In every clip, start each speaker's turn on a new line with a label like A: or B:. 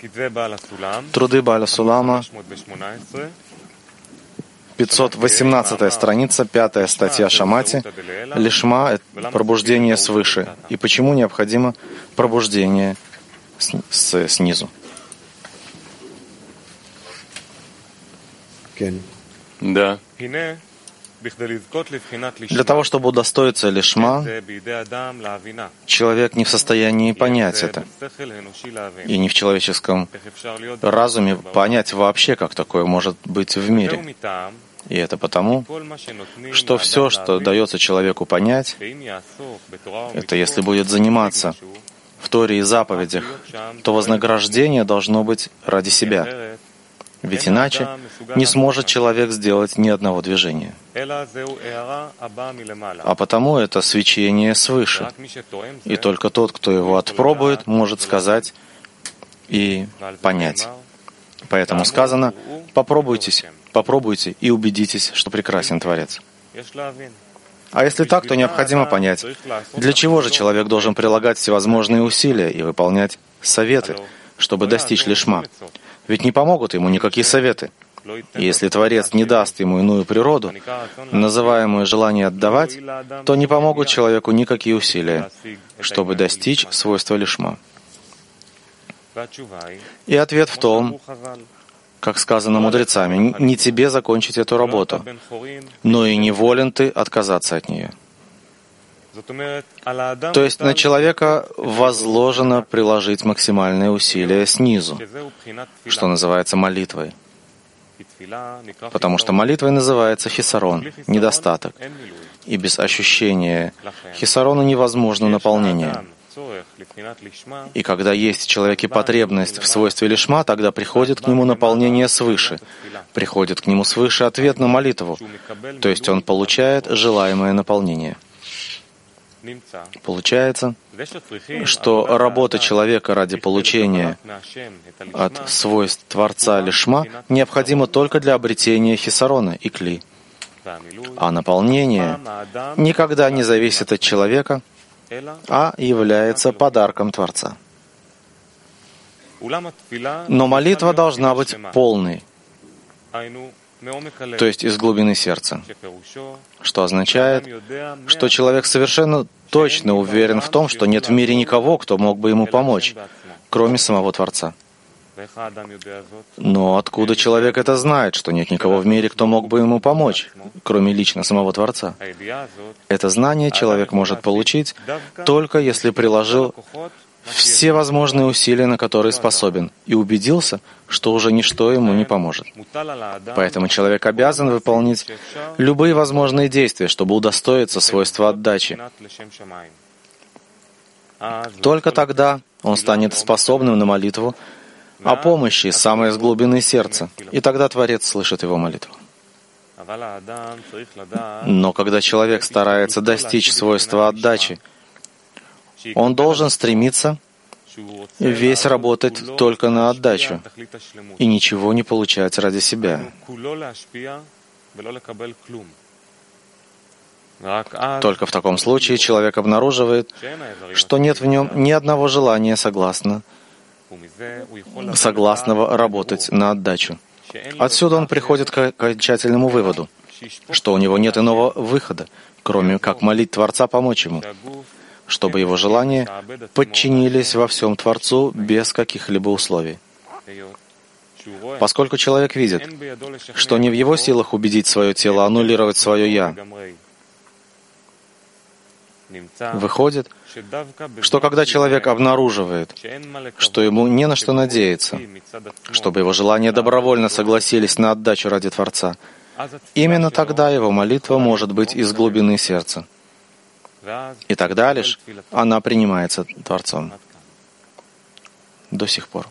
A: Труды Бааля Сулама, 518 страница, 5 статья Шамати. Лишма — пробуждение свыше. И почему необходимо пробуждение снизу?
B: Да.
A: Для того, чтобы удостоиться лишма, человек не в состоянии понять это. И не в человеческом разуме понять вообще, как такое может быть в мире. И это потому, что все, что дается человеку понять, это если будет заниматься в Торе и заповедях, то вознаграждение должно быть ради себя. Ведь иначе не сможет человек сделать ни одного движения. А потому это свечение свыше. И только тот, кто его отпробует, может сказать и понять. Поэтому сказано: попробуйте и убедитесь, что прекрасен Творец. А если так, то необходимо понять, для чего же человек должен прилагать всевозможные усилия и выполнять советы, чтобы достичь лишма. Ведь не помогут ему никакие советы. И если Творец не даст ему иную природу, называемую желание отдавать, то не помогут человеку никакие усилия, чтобы достичь свойства лишма. И ответ в том, как сказано мудрецами: не тебе закончить эту работу, но и не волен ты отказаться от нее. То есть на человека возложено приложить максимальные усилия снизу, что называется молитвой. Потому что молитвой называется хисарон, недостаток. И без ощущения хисарона невозможно наполнение. И когда есть в человеке потребность в свойстве лишма, тогда приходит к нему наполнение свыше. Приходит к нему свыше ответ на молитву. То есть он получает желаемое наполнение. Получается, что работа человека ради получения от свойств Творца лишма необходима только для обретения хисарона и кли. А наполнение никогда не зависит от человека, а является подарком Творца. Но молитва должна быть полной, то есть из глубины сердца, что означает, что человек совершенно точно уверен в том, что нет в мире никого, кто мог бы ему помочь, кроме самого Творца. Но откуда человек это знает, что нет никого в мире, кто мог бы ему помочь, кроме лично самого Творца? Это знание человек может получить только если приложил все возможные усилия, на которые способен, и убедился, что уже ничто ему не поможет. Поэтому человек обязан выполнить любые возможные действия, чтобы удостоиться свойства отдачи. Только тогда он станет способным на молитву о помощи самой из глубины сердца, и тогда Творец слышит его молитву. Но когда человек старается достичь свойства отдачи, он должен стремиться весь работать только на отдачу и ничего не получать ради себя. Только в таком случае человек обнаруживает, что нет в нем ни одного желания согласного работать на отдачу. Отсюда он приходит к окончательному выводу, что у него нет иного выхода, кроме как молить Творца помочь ему, чтобы его желания подчинились во всем Творцу без каких-либо условий. Поскольку человек видит, что не в его силах убедить свое тело аннулировать свое «я», выходит, что когда человек обнаруживает, что ему не на что надеяться, чтобы его желания добровольно согласились на отдачу ради Творца, именно тогда его молитва может быть из глубины сердца. И тогда лишь она принимается Творцом. До сих пор.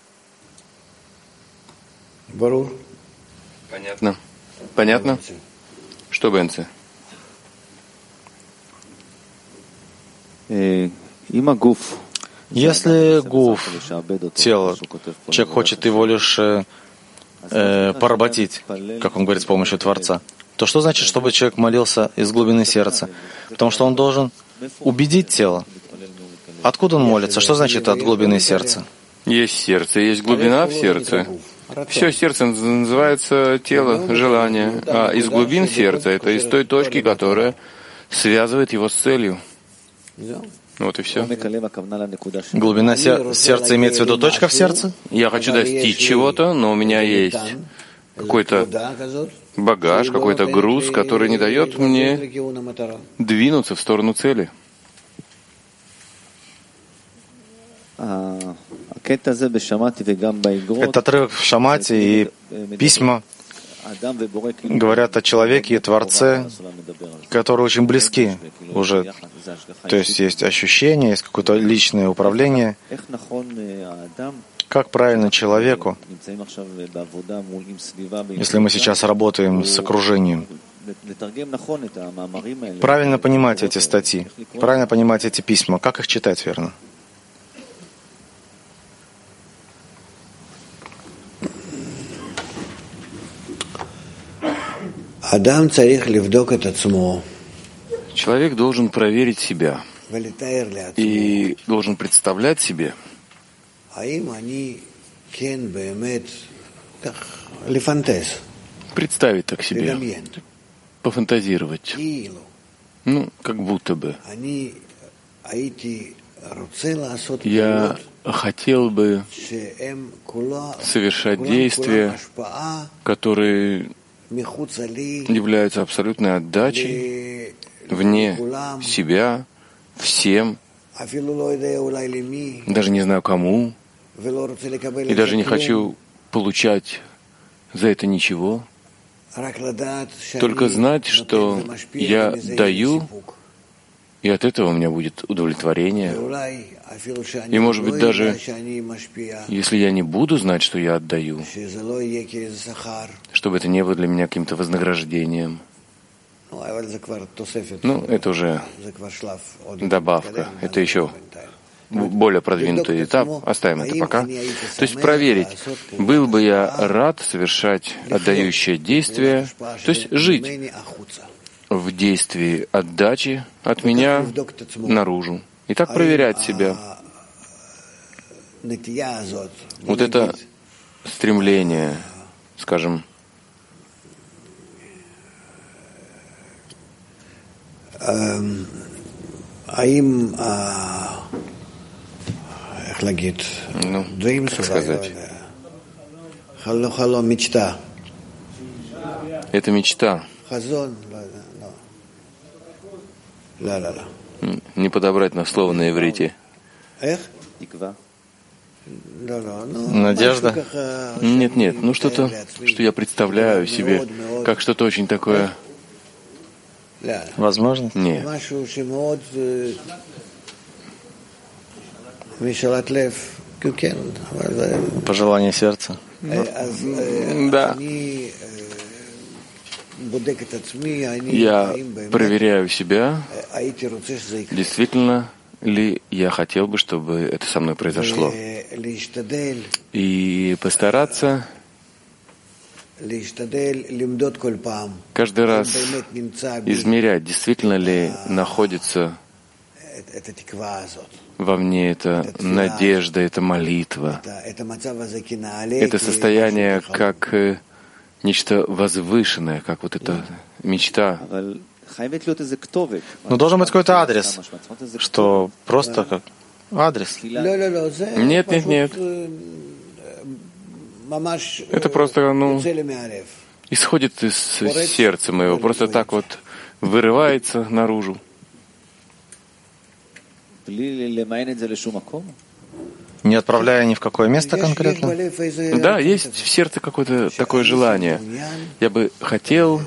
B: Понятно. Понятно? Что, Бенце?
A: Если гуф, тело, человек хочет его лишь поработить, как он говорит, с помощью Творца, то что значит, чтобы человек молился из глубины сердца? Потому что он должен убедить тело. Откуда он молится? Что значит от глубины сердца?
B: Есть сердце, есть глубина в сердце. Все сердце называется тело, желание. А из глубин сердца — это из той точки, которая связывает его с целью. Вот и все.
A: Глубина сердца имеется в виду точка в сердце?
B: Я хочу достичь чего-то, но у меня есть какой-то багаж, какой-то груз, который не дает мне двинуться в сторону цели.
A: Этот отрывок в Шамате и письма говорят о человеке и Творце, которые очень близки уже. То есть ощущение, есть какое-то личное управление. Как правильно человеку, если мы сейчас работаем с окружением, правильно понимать эти статьи, правильно понимать эти письма, как их читать верно?
B: Человек должен проверить себя и должен представлять себе, представить так себе, пофантазировать, как будто бы. Я хотел бы совершать действия, которые являются абсолютной отдачей вне себя, всем, даже не знаю кому, и даже не хочу получать за это ничего, только знать, что я даю, и от этого у меня будет удовлетворение. И, может быть, даже если я не буду знать, что я отдаю, чтобы это не было для меня каким-то вознаграждением. Это уже добавка. Это еще более продвинутый этап. Оставим это пока. То есть проверить, был бы я рад совершать отдающее действие, то есть жить в действии отдачи от меня наружу. И так проверять себя. Вот это стремление, скажем, как сказать, это мечта. Не подобрать на слово на иврите.
A: Надежда?
B: Нет, что-то, что я представляю себе, как что-то очень такое.
A: Возможно?
B: Нет.
A: Пожелание сердца?
B: Да. Я проверяю себя, действительно ли я хотел бы, чтобы это со мной произошло. И постараться каждый раз измерять, действительно ли находится во мне эта надежда, эта молитва, это состояние как нечто возвышенное, как вот эта мечта.
A: Но должен быть какой-то адрес, что просто как адрес.
B: Нет. Это просто, исходит из сердца моего, просто так вот вырывается наружу.
A: Не отправляя ни в какое место конкретно?
B: Да, есть в сердце какое-то такое желание. Я бы хотел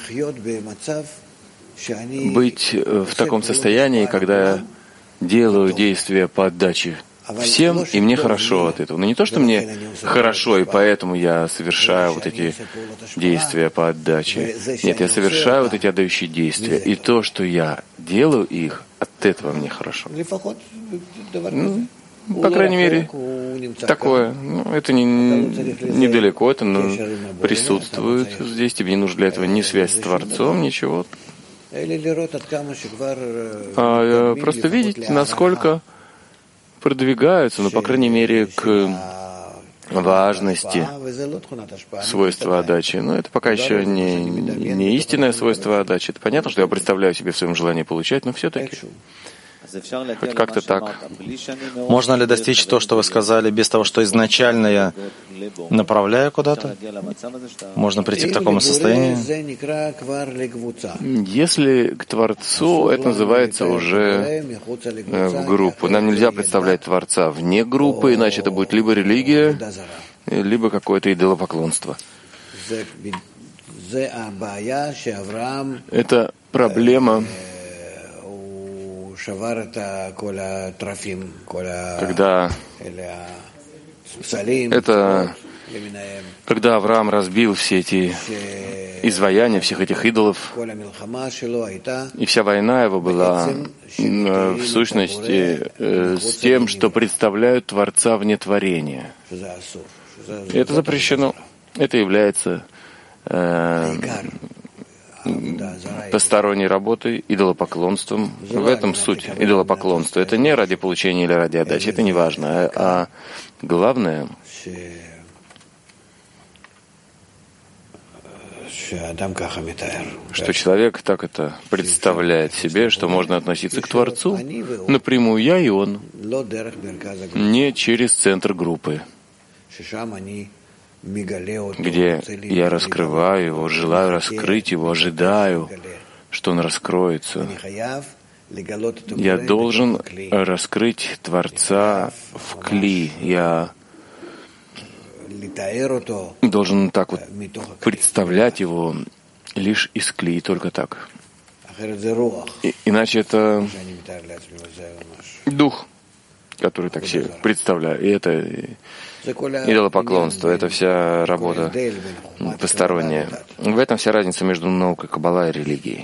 B: быть в таком состоянии, когда я делаю действия по отдаче всем, и мне хорошо от этого. Но не то, что мне хорошо, и поэтому я совершаю вот эти действия по отдаче. Нет, я совершаю вот эти отдающие действия. И то, что я делаю их, от этого мне хорошо. По крайней мере, такое. Это недалеко, это присутствует здесь. Тебе не нужно для этого ни связь с Творцом, ничего. А просто видеть, насколько продвигаются, но, по крайней мере, к важности свойства отдачи. Но это пока еще не истинное свойство отдачи. Это понятно, что я представляю себе в своем желании получать, но все-таки хоть как-то так.
A: Можно ли достичь то, что вы сказали, без того, что изначально я направляю куда-то? Можно прийти к такому состоянию?
B: Если к Творцу, это называется уже в группу. Нам нельзя представлять Творца вне группы, иначе это будет либо религия, либо какое-то идолопоклонство. Это проблема, когда Авраам разбил все эти изваяния, всех этих идолов, и вся война его была в сущности с тем, что представляют Творца вне творения. И это запрещено. Это является посторонней работой, идолопоклонством. В этом суть идолопоклонства. Это не ради получения или ради отдачи, это не важно. А главное, что человек так это представляет себе, что можно относиться к Творцу напрямую, я и он, не через центр группы, где я раскрываю его, желаю раскрыть его, ожидаю, что он раскроется. Я должен раскрыть Творца в кли. Я должен так вот представлять его лишь из кли, только так. Иначе это дух, который так себе представляю. И это идолопоклонство, это вся работа посторонняя. В этом вся разница между наукой Каббала и религией.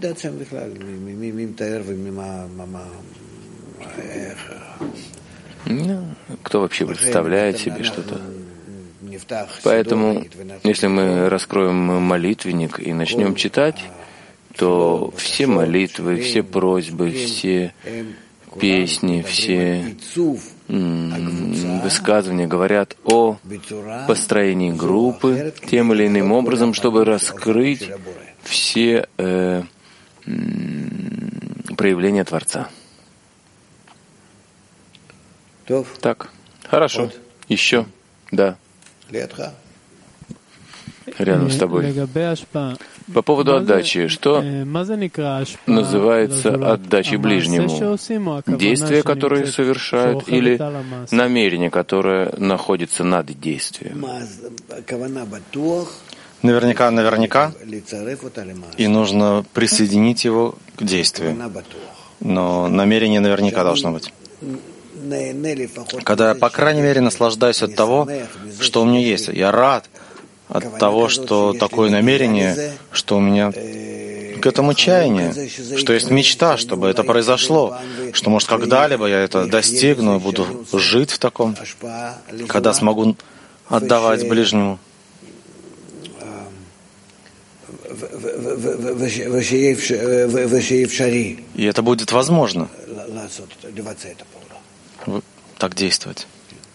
B: Кто вообще представляет себе что-то? Поэтому, если мы раскроем молитвенник и начнем читать, то все молитвы, все просьбы, все песни, все высказывания говорят о построении группы тем или иным образом, чтобы раскрыть все проявления Творца. Так, хорошо. Еще, да. Рядом с тобой. По поводу отдачи, что называется отдачей ближнему? Действия, которые совершают, или намерение, которое находится над действием?
A: Наверняка, и нужно присоединить его к действию. Но намерение наверняка должно быть. Когда я, по крайней мере, наслаждаюсь от того, что у меня есть. Я рад от того, что такое намерение, что у меня к этому чаяние, что есть мечта, чтобы это произошло, что, может, когда-либо я это достигну, буду жить в таком, когда смогу отдавать ближнему. И это будет возможно. Так действовать.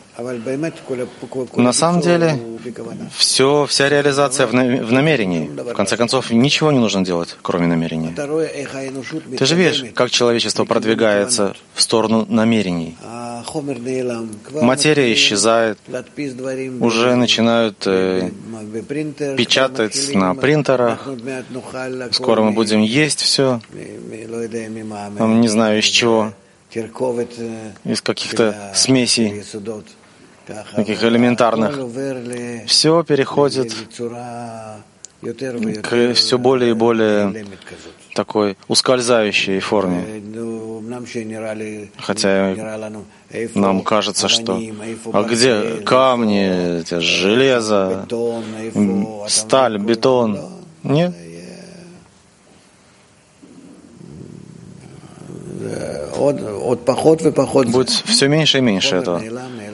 A: На самом деле, вся реализация в намерении. В конце концов, ничего не нужно делать, кроме намерения. Ты же видишь, как человечество продвигается в сторону намерений. Материя исчезает, уже начинают печатать на принтерах. Скоро мы будем есть все, не знаю из чего. Из каких-то смесей, таких элементарных. Все переходит к все более и более такой ускользающей форме. Хотя нам кажется, что а где камни, железо, сталь, бетон? Нет. Будет все меньше и меньше этого.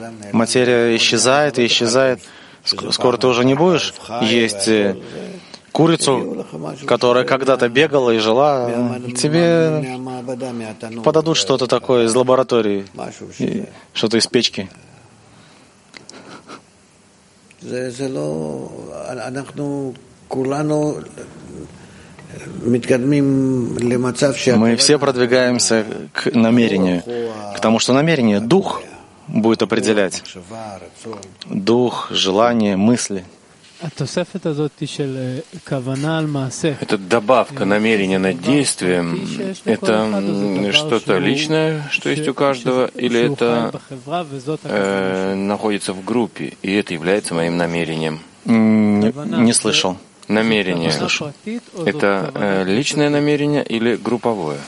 A: Материя исчезает и исчезает. Скоро ты уже не будешь есть курицу, которая когда-то бегала и жила, тебе подадут что-то такое из лаборатории, что-то из печки. Мы все продвигаемся к намерению, к тому, что намерение, дух будет определять. Дух, желание, мысли.
B: Эта добавка намерения над действием, это что-то личное, что есть у каждого, или это находится в группе, и это является моим намерением?
A: Не слышал.
B: Намерение. Это личное намерение или групповое?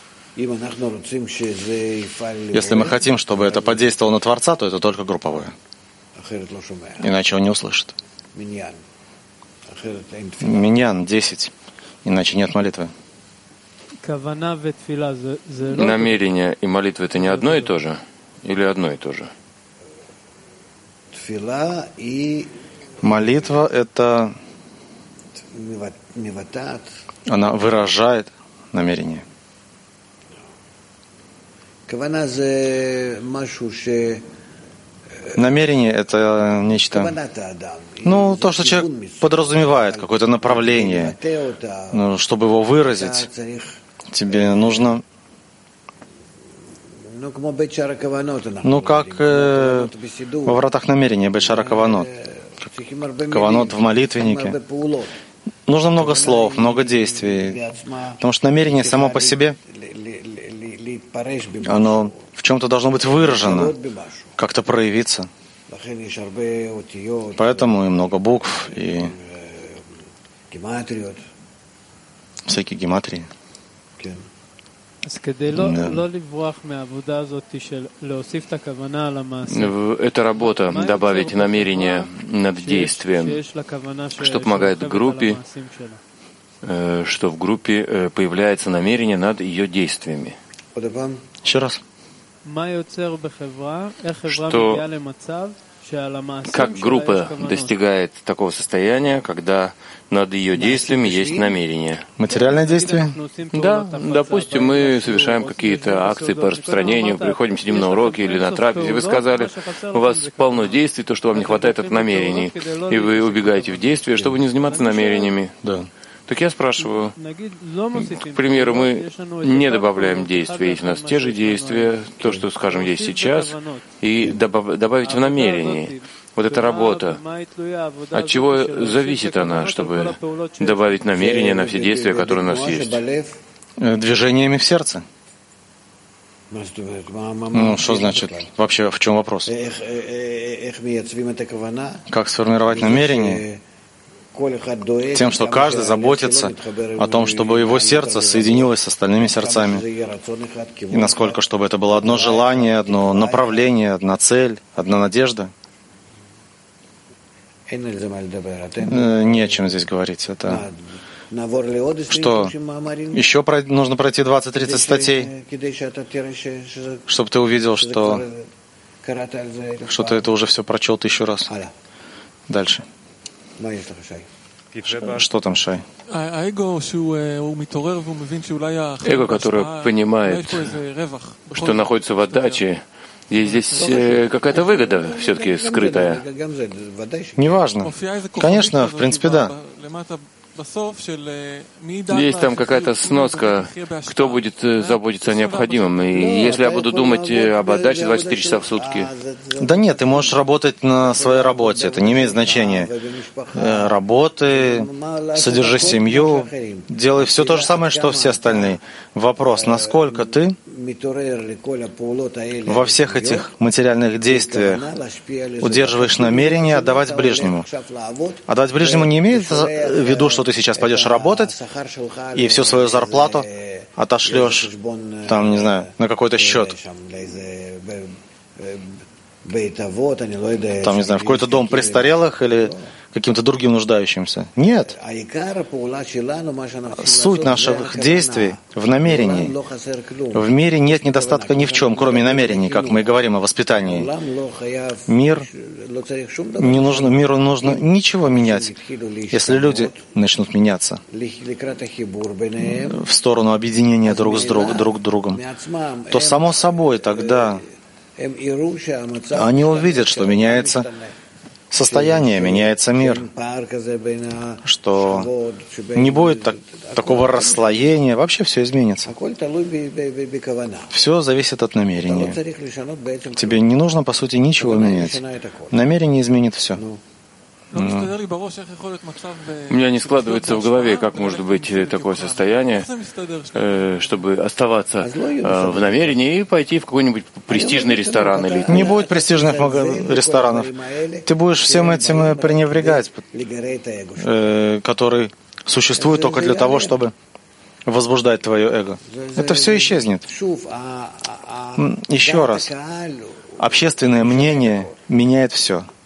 A: Если мы хотим, чтобы это подействовало на Творца, то это только групповое. Иначе он не услышит. Миньян 10. Иначе нет молитвы.
B: Намерение и молитва — это не одно и то же? Или одно и то же?
A: Молитва — это... Она выражает намерение. Намерение — это нечто, то, что человек подразумевает, какое-то направление. Но чтобы его выразить, тебе нужно, как во вратах намерения, Бейт Шаара Каванот, Каванот в молитвеннике. Нужно много слов, много действий, потому что намерение само по себе, оно в чем-то должно быть выражено, как-то проявиться. Поэтому и много букв, и всякие гематрии.
B: Это работа добавить намерение над действием, что помогает группе, что в группе появляется намерение над ее действиями.
A: Еще раз.
B: Как группа достигает такого состояния, когда над ее действиями есть намерение?
A: Материальное действие?
B: Да, допустим, мы совершаем какие-то акции по распространению, приходим, сидим на уроке или на трапезе, вы сказали, у вас полно действий, то, что вам не хватает, это намерений, и вы убегаете в действие, чтобы не заниматься намерениями.
A: Да.
B: Так я спрашиваю, к примеру, мы не добавляем действия, есть у нас те же действия, то, что, скажем, есть сейчас, и добавить в намерении. Вот эта работа, от чего зависит она, чтобы добавить намерение на все действия, которые у нас есть?
A: Движениями в сердце. Что значит? Вообще, в чем вопрос? Как сформировать намерение? Тем, что каждый заботится о том, чтобы его сердце соединилось с остальными сердцами. И насколько, чтобы это было одно желание, одно направление, одна цель, одна надежда. Не о чем здесь говорить. Это что? Еще нужно пройти 20-30 статей, чтобы ты увидел, что ты это уже все прочел 1000 раз. Дальше. Что там, Шай?
B: Эго, которое понимает, что находится в отдаче, есть здесь какая-то выгода все-таки скрытая.
A: Неважно. Конечно, в принципе, да.
B: Есть там какая-то сноска, кто будет заботиться о необходимом. И если я буду думать об отдаче 24 часа в сутки...
A: Да нет, ты можешь работать на своей работе, это не имеет значения. Работай, содержи семью, делай все то же самое, что все остальные. Вопрос, насколько ты во всех этих материальных действиях удерживаешь намерение отдавать ближнему. Отдавать ближнему не имеет в виду, что ты сейчас пойдешь работать и всю свою зарплату отошлешь, там, не знаю, на какой-то счет. там, не знаю, в какой-то дом престарелых или каким-то другим нуждающимся. Нет. Суть наших действий в намерении. В мире нет недостатка ни в чем, кроме намерений, как мы говорим о воспитании. Миру нужно ничего менять. Если люди начнут меняться в сторону объединения друг с другом, то само собой тогда они увидят, что меняется состояние, меняется мир, что не будет такого расслоения, вообще все изменится. Все зависит от намерения. Тебе не нужно, по сути, ничего менять. Намерение изменит все. У
B: меня не складывается в голове, как может быть такое состояние, чтобы оставаться в намерении и пойти в какой-нибудь престижный ресторан. Или...
A: Не будет престижных ресторанов. Ты будешь всем этим пренебрегать, который существует только для того, чтобы возбуждать твое эго. Это все исчезнет. Еще раз. Общественное мнение меняет все.